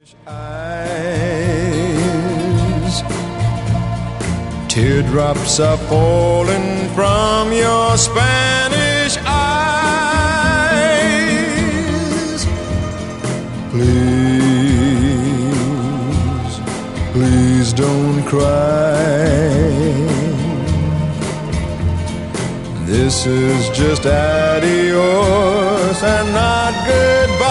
Eyes, teardrops are falling from your Spanish eyes. Please, please don't cry. This is just adios and not goodbye.